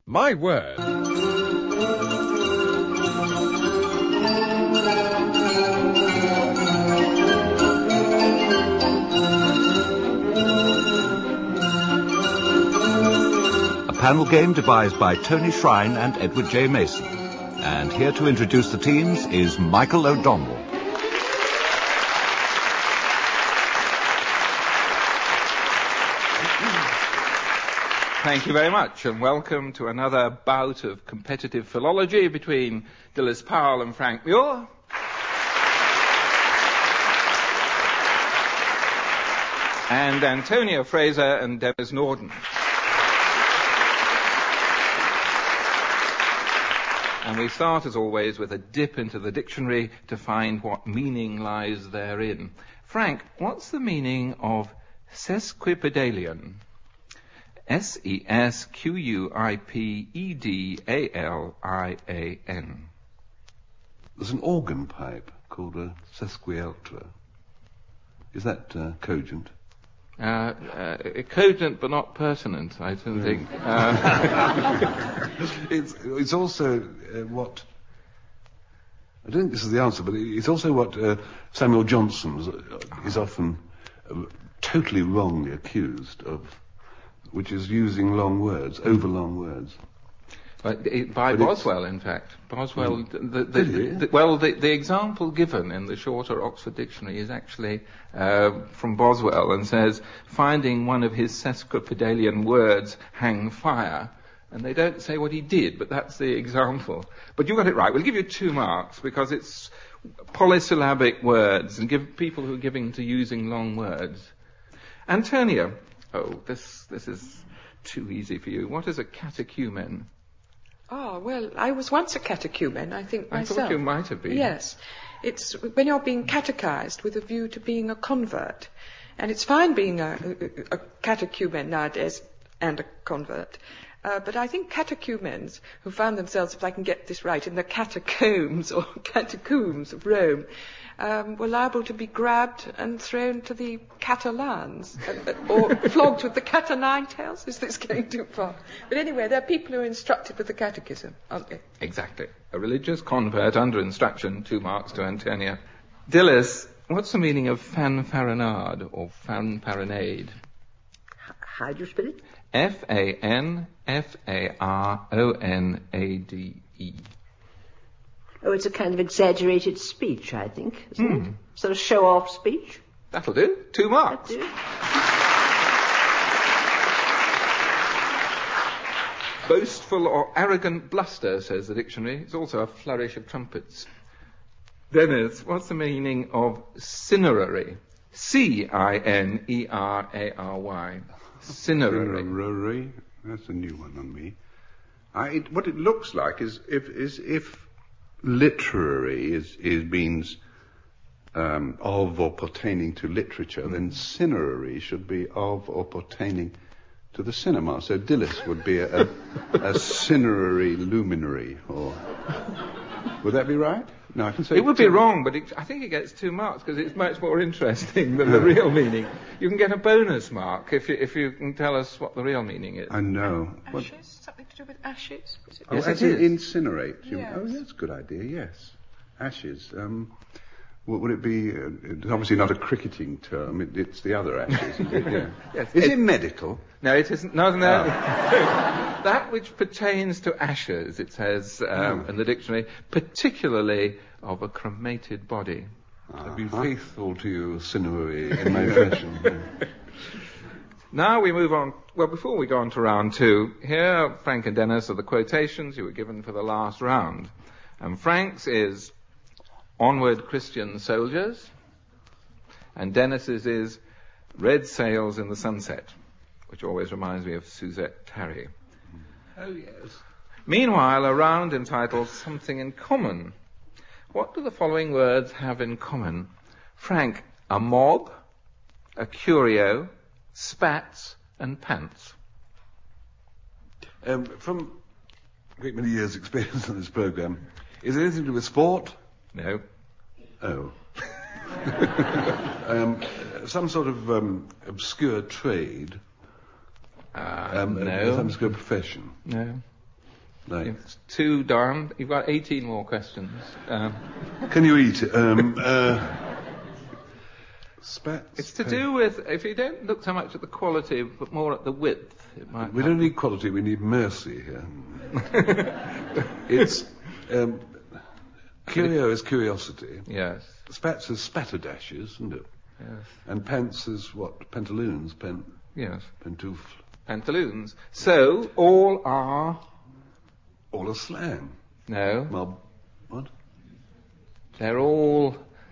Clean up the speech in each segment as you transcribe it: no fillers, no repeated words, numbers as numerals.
My word. A panel game devised by Tony Shrine and Edward J. Mason. And here to introduce the teams is Michael O'Donnell. Thank you very much, and welcome to another bout of competitive philology between Dilys Powell and Frank Muir. And Antonia Fraser and Dennis Norden. And we start, as always, with a dip into the dictionary to find what meaning lies therein. Frank, what's the meaning of sesquipedalian? Sesquipedalian. There's an organ pipe called a sesquialtra. Is that cogent? Cogent but not pertinent, I don't think. It's also what... I don't think this is the answer, but it's also what Samuel Johnson is often totally wrongly accused of, which is using long words, overlong words. By Boswell, in fact. Boswell, the example given in the shorter Oxford Dictionary is actually from Boswell, and says, finding one of his sesquipedalian words hang fire. And they don't say what he did, but that's the example. But you got it right. We'll give you 2 marks because it's polysyllabic words, and give people who are giving to using long words. Antonia, this is too easy for you. What is a catechumen? Oh, well, I was once a catechumen, I think, myself. I thought you might have been. Yes. It's when you're being catechized with a view to being a convert. And it's fine being a catechumen nowadays and a convert. But I think catechumens who found themselves, if I can get this right, in the catacombs or catacombs of Rome, were liable to be grabbed and thrown to the Catalans, or flogged with the cat o' nine tails. Is this going too far? But anyway, there are people who are instructed with the catechism, aren't they? Exactly. A religious convert under instruction, 2 marks to Antonia. Dilys, what's the meaning of fanfaronade or fanfaronade? How do you spell it? Fanfaronade. Oh, it's a kind of exaggerated speech, I think, isn't it? Sort of show-off speech. That'll do. 2 marks. That'll do. Boastful or arrogant bluster, says the dictionary. It's also a flourish of trumpets. Dennis, what's the meaning of cinerary? Cinerary. Cinerary. That's a new one on me. What it looks like is if literary means of or pertaining to literature, then cinerary should be of or pertaining to the cinema. So Dilys would be a cinerary luminary, or would that be right? No, I can say it would be wrong, but I think it gets 2 marks because it's much more interesting than the real meaning. You can get a bonus mark if you can tell us what the real meaning is. I know. Ashes? Something to do with ashes? Yes, it is. Incinerate. Yes. Oh, that's a good idea, yes. Ashes. What would it be? It's obviously not a cricketing term. It's the other ashes, is it? Yeah. Yes. Is it medical? No, it isn't. No. That which pertains to ashes, it says in the dictionary, particularly of a cremated body. I'd be faithful to you, cinerary, in my fashion. Now we move on. Well, before we go on to round 2, here, Frank and Dennis are the quotations you were given for the last round. And Frank's is Onward Christian Soldiers, and Dennis's is Red Sails in the Sunset, which always reminds me of Suzette Tarry. Oh, yes. Meanwhile, a round entitled Something in Common. What do the following words have in common? Frank, a mob, a curio, spats, and pants. From a great many years' experience on this programme, is it anything to do with sport? No. Oh. Some sort of obscure trade. No. Some obscure profession. No. Like. It's 2 down. You've got 18 more questions. Can you eat it? Spats. It's to do with, if you don't look so much at the quality, but more at the width, it might We don't need quality, we need mercy here. It's... Curio is curiosity. Yes. Spats is spatterdashes, isn't it? Yes. And pants is what? Pantaloons? Yes. Pantoufle. Pantaloons. So, all are... All a slang. No. What? They're all...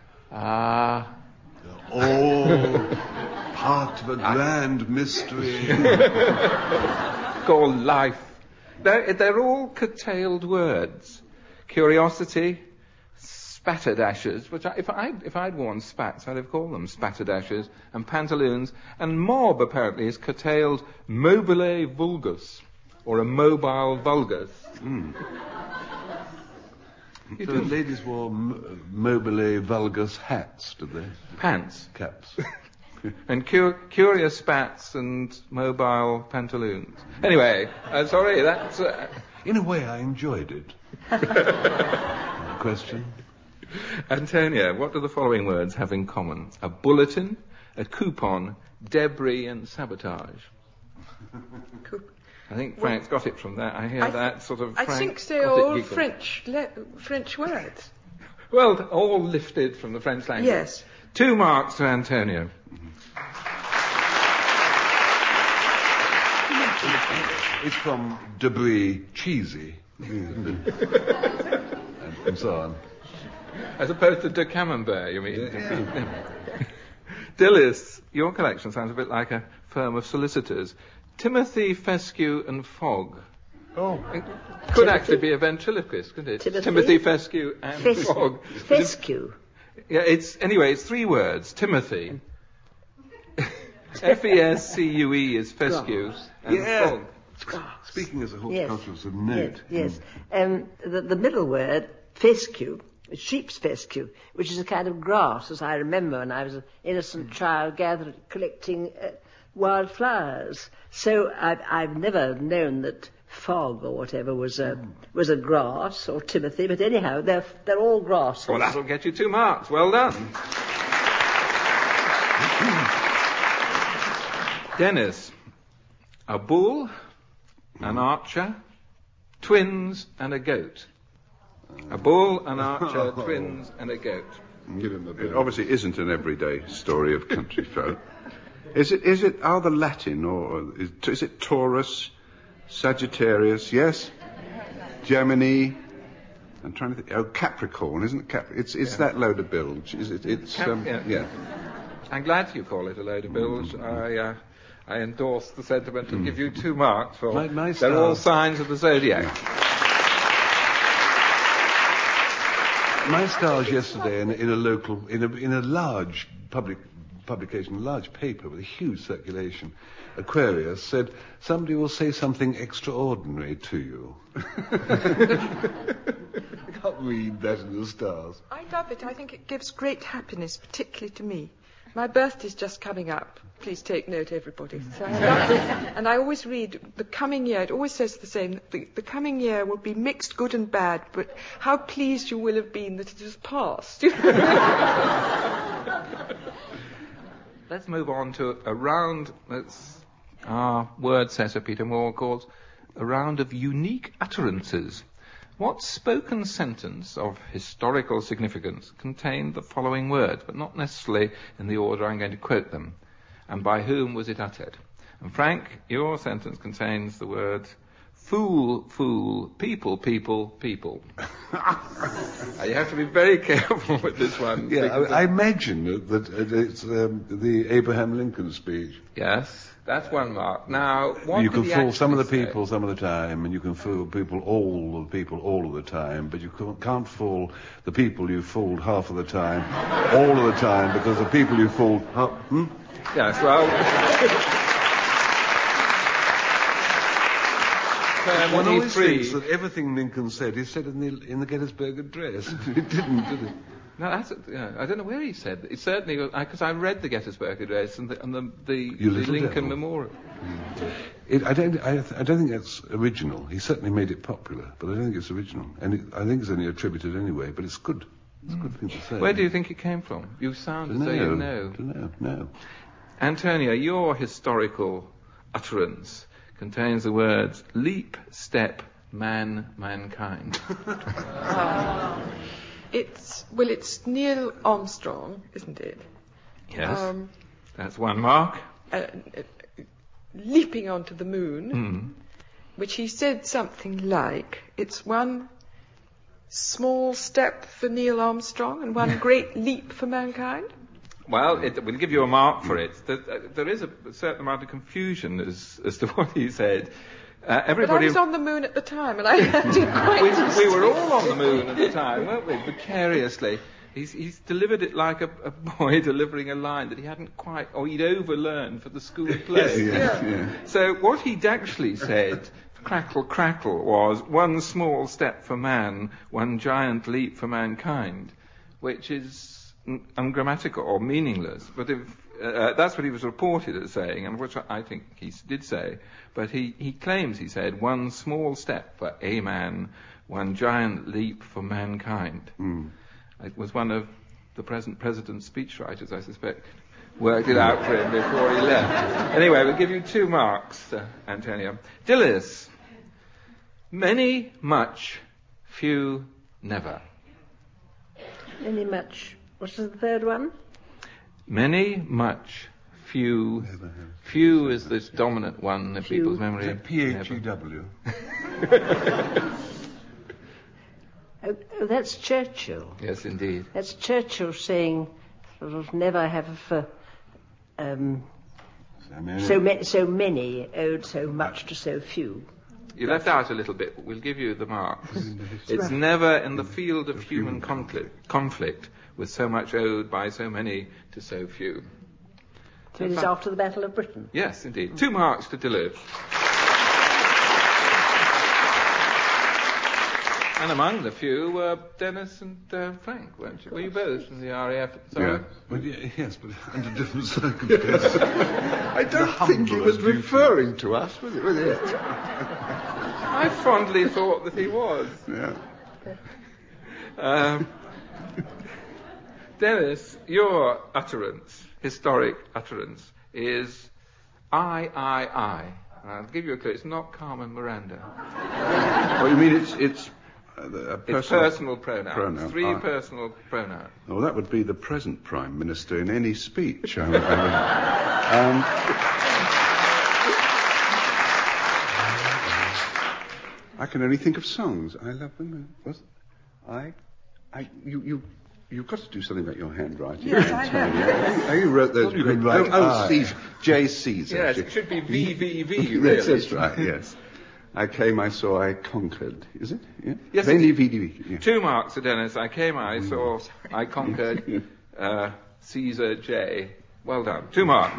All part of a grand mystery. called life. They're all curtailed words. Curiosity, spatterdashes, which if I'd worn spats, I'd have called them spatterdashes, and pantaloons, and mob apparently is curtailed mobile vulgus, or a mobile vulgus. So ladies wore mobile vulgus hats, did they? Pants. Caps. And curious spats and mobile pantaloons. Anyway, sorry, that's... In a way, I enjoyed it. Question? Antonia, what do the following words have in common? A bulletin, a coupon, debris and sabotage. I think Frank's got it from that. I hear that sort of... I think they're all French words. Well, all lifted from the French language. Yes. 2 marks to Antonio. It's from debris cheesy, isn't it? and so on. As opposed to de Camembert, you mean? Yeah. Dilys, your collection sounds a bit like a firm of solicitors. Timothy, Fescue and Fogg. Oh. It could actually be a ventriloquist, couldn't it? Timothy, Fescue and Fogg. Fescue. Yeah, it's 3 words. Timothy. Fescue is fescue. And Fogg. Speaking as a horticulturalist of note. Yes. The middle word, fescue, sheep's fescue, which is a kind of grass, as I remember when I was an innocent child collecting wild flowers. So I've never known that Fogg or whatever was a grass, or Timothy, but anyhow, they're all grasses. Well, that'll get you 2 marks. Well done. Dennis, a bull, an archer, twins and a goat. A bull, an archer, twins and a goat. It obviously isn't an everyday story of country folk. Are the Latin, or is it Taurus, Sagittarius, yes? Gemini, I'm trying to think, Capricorn, isn't it? It's that load of bilge. Yeah. I'm glad you call it a load of bilge. I endorse the sentiment and give you 2 marks for they're all signs of the zodiac. My stars yesterday in a large publication, a large paper with a huge circulation, Aquarius, said somebody will say something extraordinary to you. I can't read that in the stars. I love it. I think it gives great happiness, particularly to me. My birthday's just coming up. Please take note, everybody. So I love it. And I always read the coming year. It always says the same. The coming year will be mixed good and bad, but how pleased you will have been that it has passed. Let's move on to a round that's our word setter, Peter Moore, calls a round of unique utterances. What spoken sentence of historical significance contained the following words, but not necessarily in the order I'm going to quote them? And by whom was it uttered? And Frank, your sentence contains the words fool, fool, people, people, people. You have to be very careful with this one. Yeah, I imagine that it's the Abraham Lincoln speech. Yes, that's 1 mark. Now, what you can fool some of the say? people some of the time, and you can fool all of the time, but you can't fool the people you fooled half of the time, all of the time, because the people you fooled... Yes, well... One always thinks that everything Lincoln said, he said in the Gettysburg Address. He didn't, did he? No, I don't know where he said that. It certainly, because I read the Gettysburg Address and the Lincoln Memorial. I don't think that's original. He certainly made it popular, but I don't think it's original. And I think it's only attributed anyway, but it's good. It's a good thing to say. Where do you think it came from? You sound as though you know. No. Antonia, your historical utterance contains the words leap, step, man, mankind. It's Neil Armstrong, isn't it? Yes. That's one mark. Leaping onto the moon, which he said something like, it's one small step for Neil Armstrong and one great leap for mankind. Well, we'll give you a mark for it. There is a certain amount of confusion as to what he said. Everybody. But I was on the moon at the time, and I didn't quite we were all on the moon at the time, weren't we? Vicariously. He's delivered it like a boy delivering a line that he hadn't quite, or he'd overlearned for the school play. Yeah. So what he'd actually said, crackle, crackle, was one small step for man, one giant leap for mankind, which is ungrammatical or meaningless. But that's what he was reported as saying, and which I think he did say. But he claims he said one small step for a man, one giant leap for mankind. It was one of the present president's speechwriters, I suspect, worked it out for him before he left. Anyway, we'll give you 2 marks, Antonia. Dilys. Many, much, few, never. Many, much. What's the third one? Many, much, few. Never. Few is the dominant one in people's memory. P-H-E-W. Oh, that's Churchill. Yes, indeed. That's Churchill saying, never have so many owed so much to so few. You left out a little bit, but we'll give you the marks. It's never in the field of human conflict with so much owed by so many to so few. So it is after the Battle of Britain? Yes, indeed. 2 marks to Dilys. And among the few were Dennis and Frank, weren't you? Were you both from the RAF at the time? Yes, but under different circumstances. I don't think he was referring to us, was it? I fondly thought that he was. Yeah. Dennis, your utterance, historic utterance, is I. I'll give you a clue. It's not Carmen Miranda. Oh, you mean it's personal pronoun. 3 personal pronouns. Oh, that would be the present Prime Minister in any speech. I can only think of songs. I love them. You've got to do something about your handwriting. Yes, I have. You wrote those. J. Caesar. Yes, it should be VVV, really. That's right, yes. I came, I saw, I conquered. Is it? Yeah? Yes. VVV. Yeah. 2 marks to Dennis. I came, I saw, I conquered. Caesar J. Well done. 2 marks.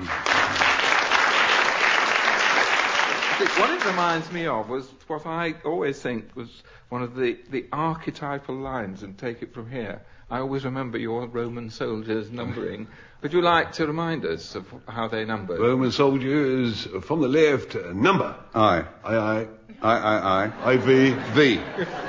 What it reminds me of was what I always think was one of the archetypal lines, and take it from here. I always remember your Roman soldiers numbering. Would you like to remind us of how they numbered? Roman soldiers from the left, number. I. V. V.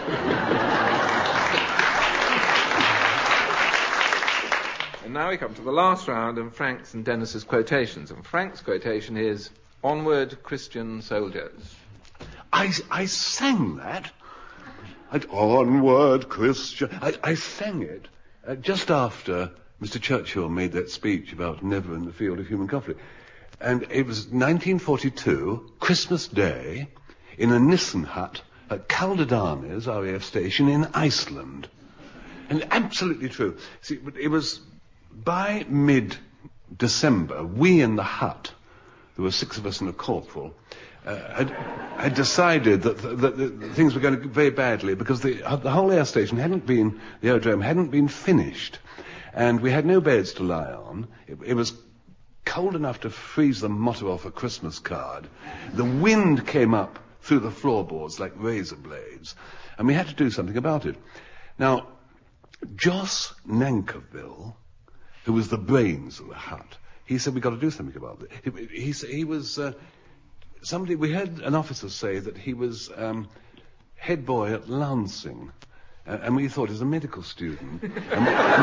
And now we come to the last round of Frank's and Dennis's quotations. And Frank's quotation is, "Onward, Christian soldiers." I sang that. Onward, Christian. I sang it just after Mr. Churchill made that speech about never in the field of human conflict. And it was 1942, Christmas Day, in a Nissen hut at Kaldadanes RAF station in Iceland. And absolutely true. See, it was by mid-December, we in the hut, there were 6 of us and a corporal, had decided that things were going very badly because the whole air station the aerodrome hadn't been finished. And we had no beds to lie on. It was cold enough to freeze the motto off a Christmas card. The wind came up through the floorboards like razor blades. And we had to do something about it. Now, Jos Nankerville, who was the brains of the hut, he said, we've got to do something about it. He was we heard an officer say that he was head boy at Lancing, and we thought he was a medical student. And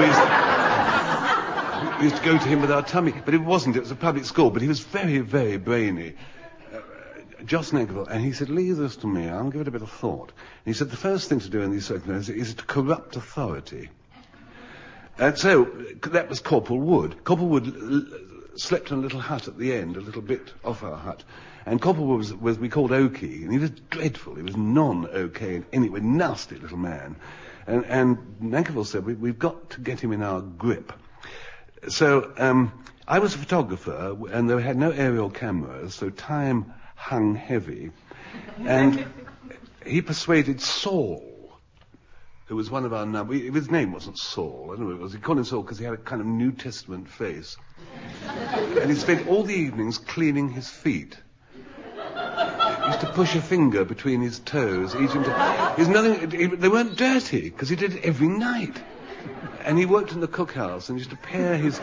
we used to go to him with our tummy, but it wasn't. It was a public school, but he was very, very brainy. Jos Nankerville, and he said, leave this to me, I'll give it a bit of thought. And he said, the first thing to do in these circumstances is to corrupt authority. And so, that was Corporal Wood. Corporal Wood slept in a little hut at the end, a little bit off our hut. And Corporal Wood was we called Oakey, and he was dreadful. He was non-okay in any way, nasty little man. And Nankerville said, we've got to get him in our grip. So, I was a photographer, and they had no aerial cameras, so time hung heavy. And he persuaded Saul, who was one of our number. His name wasn't Saul, I don't know what it was. He called him Saul because he had a kind of New Testament face. And he spent all the evenings cleaning his feet. He used to push a finger between his toes. They weren't dirty, because he did it every night. And he worked in the cookhouse and used to pare his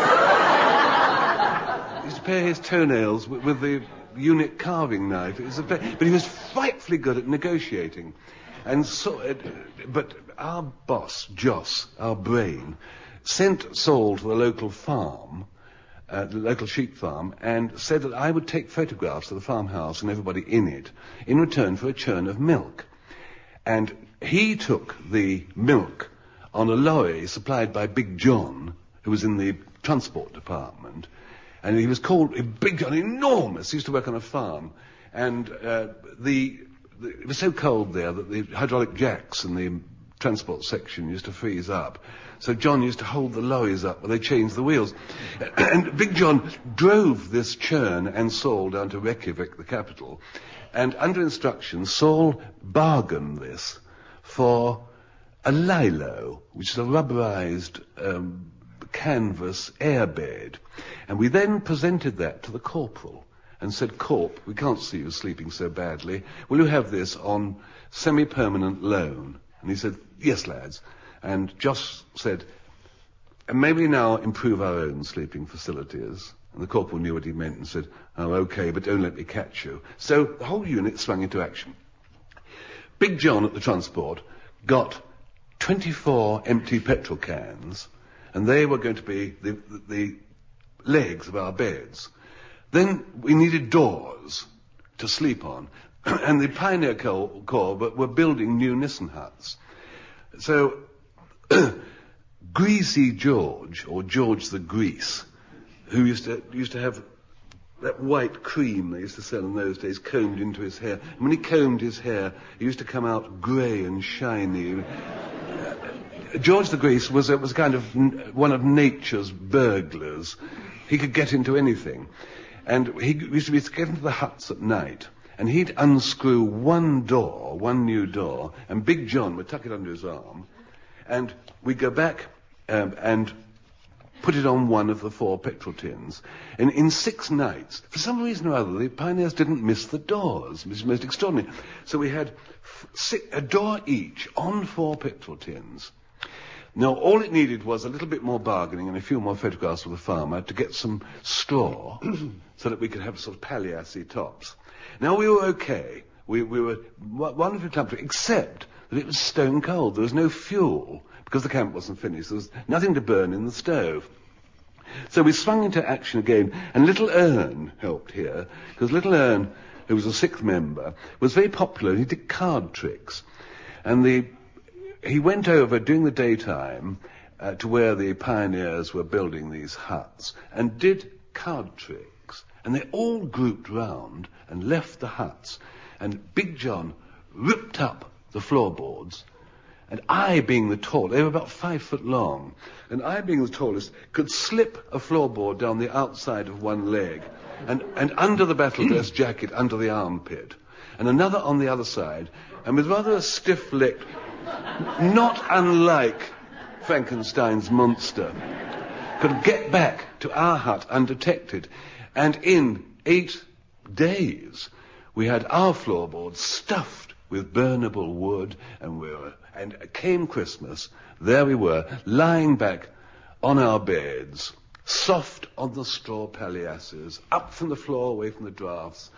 toenails with the unit carving knife. But he was frightfully good at negotiating. And so, but our boss, Jos, our brain, sent Saul to the local farm, the local sheep farm, and said that I would take photographs of the farmhouse and everybody in it in return for a churn of milk. And he took the milk on a lorry supplied by Big John, who was in the transport department. And he was called Big John, enormous. He used to work on a farm. And it was so cold there that the hydraulic jacks in the transport section used to freeze up. So John used to hold the lorries up while they changed the wheels. And Big John drove this churn and Saul down to Reykjavik, the capital. And under instructions, Saul bargained this for a lilo, which is a rubberized canvas airbed. And we then presented that to the corporal and said, Corp, we can't see you sleeping so badly. Will you have this on semi-permanent loan? And he said, yes, lads. And Jos said, and may we now improve our own sleeping facilities? And the corporal knew what he meant and said, oh, okay, but don't let me catch you. So the whole unit swung into action. Big John at the transport got 24 empty petrol cans, and they were going to be the legs of our beds. Then we needed doors to sleep on, and the Pioneer Corps were building new Nissen huts. So Greasy George, or George the Grease, who used to have that white cream they used to sell in those days combed into his hair. And when he combed his hair, it used to come out grey and shiny. George the Grease was kind of one of nature's burglars. He could get into anything. And he used to get into the huts at night, and he'd unscrew one new door, and Big John would tuck it under his arm, and we'd go back and put it on one of the 4 petrol tins. And in 6 nights, for some reason or other, the pioneers didn't miss the doors, which is most extraordinary. So we had a door each on 4 petrol tins. Now, all it needed was a little bit more bargaining and a few more photographs of the farmer to get some straw so that we could have sort of palliasse tops. Now, we were okay. We were wonderfully comfortable, except that it was stone cold. There was no fuel because the camp wasn't finished. There was nothing to burn in the stove. So we swung into action again, and Little Ern helped here, because Little Ern, who was a 6th member, was very popular. He did card tricks. And he went over during the daytime to where the pioneers were building these huts and did card tricks. And they all grouped round and left the huts. And Big John ripped up the floorboards. And I, being the tall, they were about 5 foot long, and I, being the tallest, could slip a floorboard down the outside of one leg and under the battle dress jacket under the armpit, and another on the other side, and with rather a stiff-lipped, not unlike Frankenstein's monster, could get back to our hut undetected. And in 8 days, we had our floorboards stuffed with burnable wood, and came Christmas, there we were, lying back on our beds, soft on the straw palliasses, up from the floor, away from the drafts,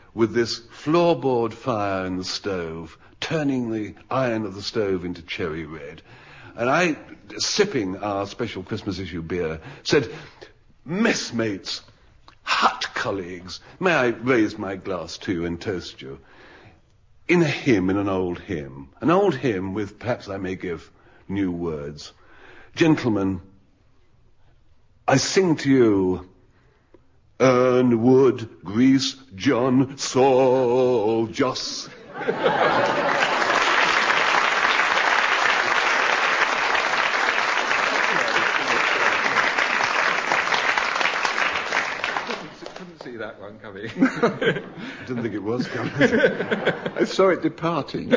with this floorboard fire in the stove, turning the iron of the stove into cherry red. And I, sipping our special Christmas issue beer, said, "Messmates, hut colleagues, may I raise my glass to you and toast you? In an old hymn with, perhaps I may give new words. Gentlemen, I sing to you, Urn, wood, grease, John, Saul, Joss." That one coming. I didn't think it was coming. I saw it departing.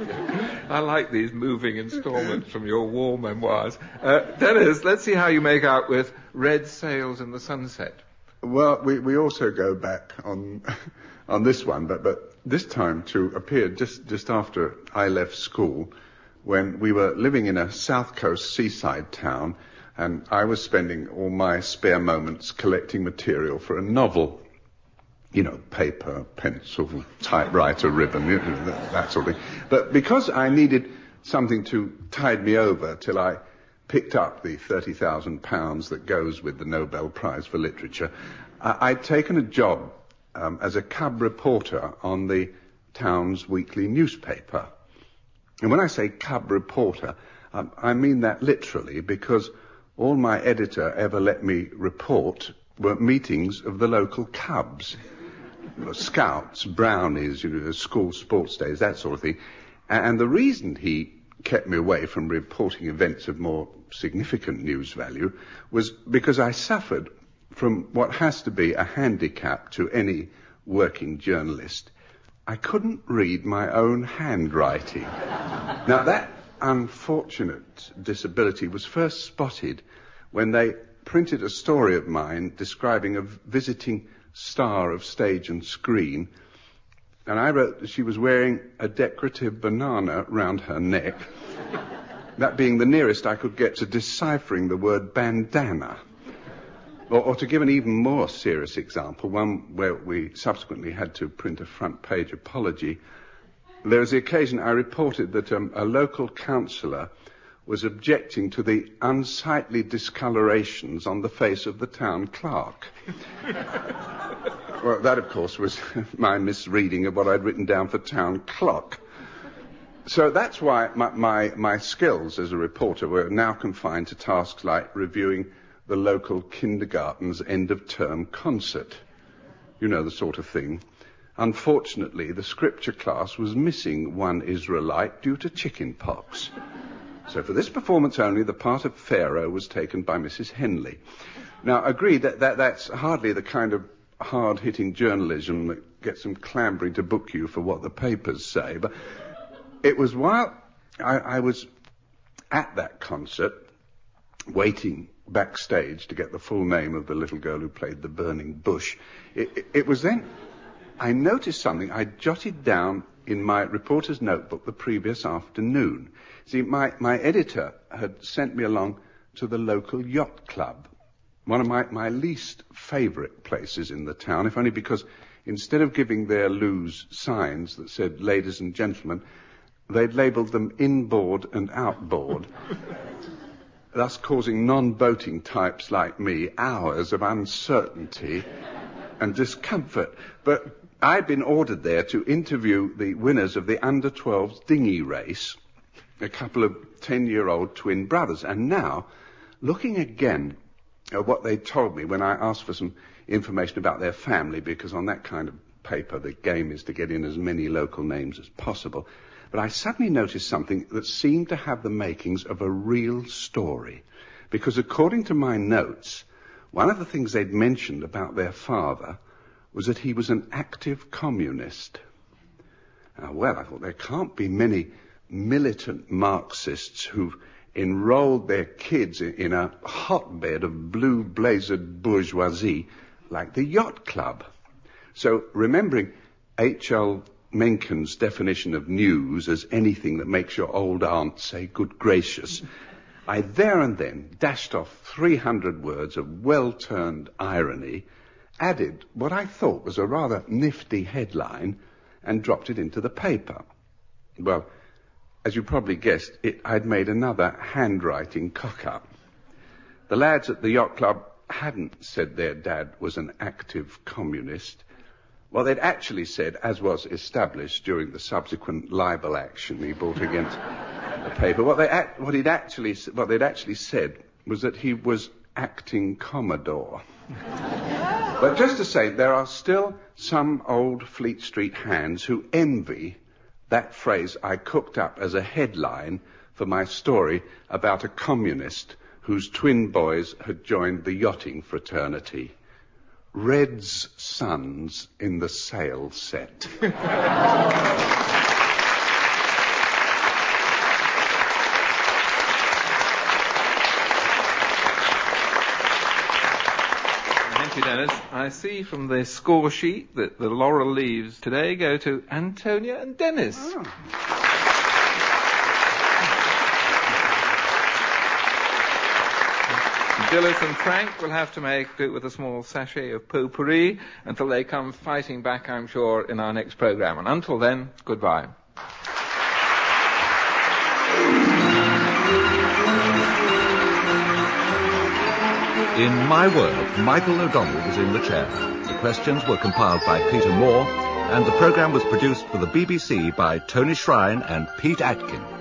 I like these moving installments from your war memoirs. Dennis, let's see how you make out with Red Sails in the Sunset. Well, we also go back on this one, but this time to appear just after I left school, when we were living in a South Coast seaside town, and I was spending all my spare moments collecting material for a novel. You know, paper, pencil, typewriter, ribbon, that sort of thing. But because I needed something to tide me over till I picked up the £30,000 that goes with the Nobel Prize for Literature, I'd taken a job as a cub reporter on the town's weekly newspaper. And when I say cub reporter, I mean that literally, because all my editor ever let me report were meetings of the local cubs. Scouts, brownies, school sports days, that sort of thing. And the reason he kept me away from reporting events of more significant news value was because I suffered from what has to be a handicap to any working journalist. I couldn't read my own handwriting. Now, that unfortunate disability was first spotted when they printed a story of mine describing a visiting star of stage and screen, and I wrote that she was wearing a decorative banana round her neck, that being the nearest I could get to deciphering the word bandana. Or to give an even more serious example, one where we subsequently had to print a front page apology, there was the occasion I reported that a local councillor was objecting to the unsightly discolorations on the face of the town clerk. Well, that, of course, was my misreading of what I'd written down for town clock. So that's why my skills as a reporter were now confined to tasks like reviewing the local kindergarten's end-of-term concert. You know, the sort of thing. Unfortunately, the scripture class was missing one Israelite due to chicken pox. So for this performance only, the part of Pharaoh was taken by Mrs. Henley. Now, agreed that that's hardly the kind of hard-hitting journalism that gets them clambering to book you for what the papers say. But it was while I was at that concert, waiting backstage to get the full name of the little girl who played the burning bush. It was then I noticed something I jotted down in my reporter's notebook the previous afternoon. See, my editor had sent me along to the local yacht club, one of my least favourite places in the town, if only because instead of giving their loos signs that said ladies and gentlemen, they'd labelled them inboard and outboard, thus causing non-boating types like me hours of uncertainty and discomfort. But I'd been ordered there to interview the winners of the under-12s dinghy race, a couple of 10-year-old twin brothers. And now, looking again at what they told me when I asked for some information about their family, because on that kind of paper the game is to get in as many local names as possible, but I suddenly noticed something that seemed to have the makings of a real story. Because according to my notes, one of the things they'd mentioned about their father was that he was an active communist. Now, well, I thought there can't be many militant Marxists who've enrolled their kids in a hotbed of blue-blazered bourgeoisie like the yacht club. So, remembering H.L. Mencken's definition of news as anything that makes your old aunt say good gracious, I there and then dashed off 300 words of well-turned irony added what I thought was a rather nifty headline and dropped it into the paper. Well, as you probably guessed, I'd made another handwriting cock-up. The lads at the yacht club hadn't said their dad was an active communist. What they'd actually said, as was established during the subsequent libel action he brought against the paper, what they'd actually said was that he was acting Commodore. But just to say, there are still some old Fleet Street hands who envy that phrase I cooked up as a headline for my story about a communist whose twin boys had joined the yachting fraternity. Red's sons in the sail set. Thank you, Dennis. I see from the score sheet that the laurel leaves today go to Antonia and Dennis. Oh. Gillis and Frank will have to make do with a small sachet of potpourri until they come fighting back, I'm sure, in our next programme. And until then, goodbye. In My Word, Michael O'Donnell was in the chair. The questions were compiled by Peter Moore, and the programme was produced for the BBC by Tony Shrine and Pete Atkin.